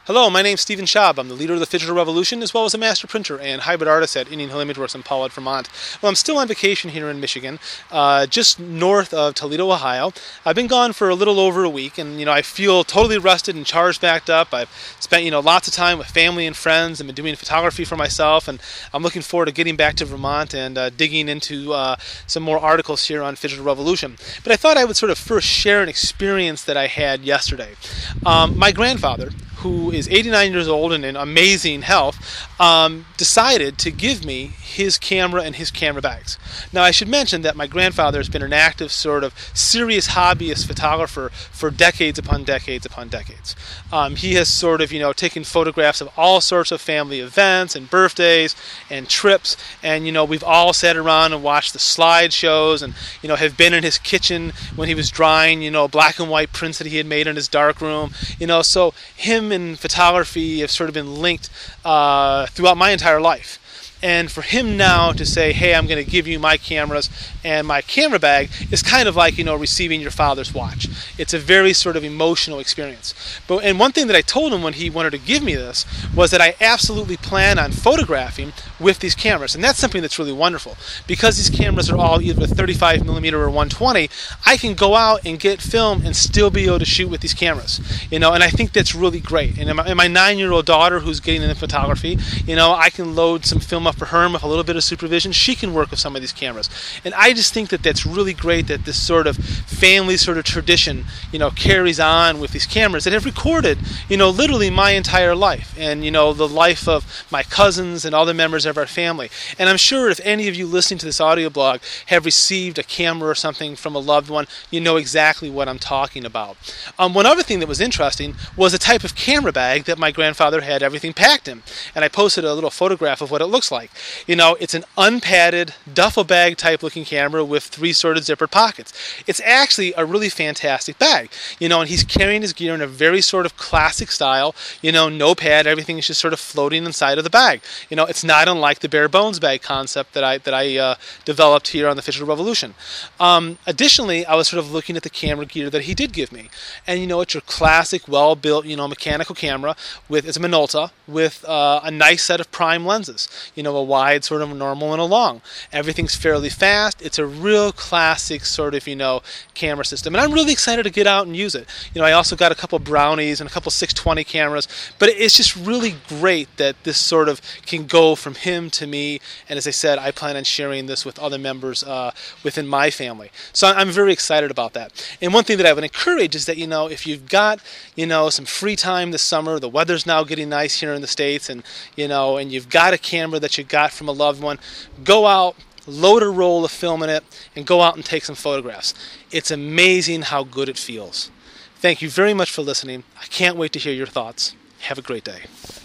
Hello, my name's Stephen Schaub. I'm the leader of the Digital Revolution, as well as a master printer and hybrid artist at Indian Hill Imageworks in Pollard, Vermont. Well, I'm still on vacation here in Michigan, just north of Toledo, Ohio. I've been gone for a little over a week, and I feel totally rested and charged back up. I've spent lots of time with family and friends, and been doing photography for myself, and I'm looking forward to getting back to Vermont and digging into some more articles here on Digital Revolution. But I thought I would sort of first share an experience that I had yesterday. My grandfather, who is 89 years old and in amazing health, decided to give me his camera and his camera bags. Now, I should mention that my grandfather has been an active sort of serious hobbyist photographer for decades upon decades upon decades. He has sort of, taken photographs of all sorts of family events and birthdays and trips, and, we've all sat around and watched the slideshows and, have been in his kitchen when he was drying, black and white prints that he had made in his dark room, so him and photography have sort of been linked throughout my entire life. And for him now to say, hey, I'm going to give you my cameras and my camera bag is kind of like, receiving your father's watch. It's a very sort of emotional experience. And one thing that I told him when he wanted to give me this was that I absolutely plan on photographing with these cameras. And that's something that's really wonderful. Because these cameras are all either 35mm or 120, I can go out and get film and still be able to shoot with these cameras. And I think that's really great. And my 9-year-old daughter who's getting into photography, I can load some film up for her with a little bit of supervision. She can work with some of these cameras. And I just think that that's really great that this sort of family sort of tradition, carries on with these cameras that have recorded, literally my entire life and, the life of my cousins and other members of our family. And I'm sure if any of you listening to this audio blog have received a camera or something from a loved one, you know exactly what I'm talking about. One other thing that was interesting was the type of camera bag that my grandfather had everything packed in. And I posted a little photograph of what it looks like. It's an unpadded duffel bag type looking camera with 3 sort of zippered pockets. It's actually a really fantastic bag, and he's carrying his gear in a very sort of classic style, no pad, everything is just sort of floating inside of the bag. It's not unlike the bare bones bag concept that I developed here on the Digital Revolution. Additionally, I was sort of looking at the camera gear that he did give me, and it's your classic, well-built, mechanical camera it's a Minolta with a nice set of prime lenses, a wide, sort of a normal, and a long. Everything's fairly fast. It's a real classic sort of, camera system. And I'm really excited to get out and use it. I also got a couple Brownies and a couple 620 cameras, but it's just really great that this sort of can go from him to me. And as I said, I plan on sharing this with other members within my family. So I'm very excited about that. And one thing that I would encourage is that, if you've got, some free time this summer, the weather's now getting nice here in the States, and, and you've got a camera that you got from a loved one, go out, load a roll of film in it, and go out and take some photographs. It's amazing how good it feels. Thank you very much for listening. I can't wait to hear your thoughts. Have a great day.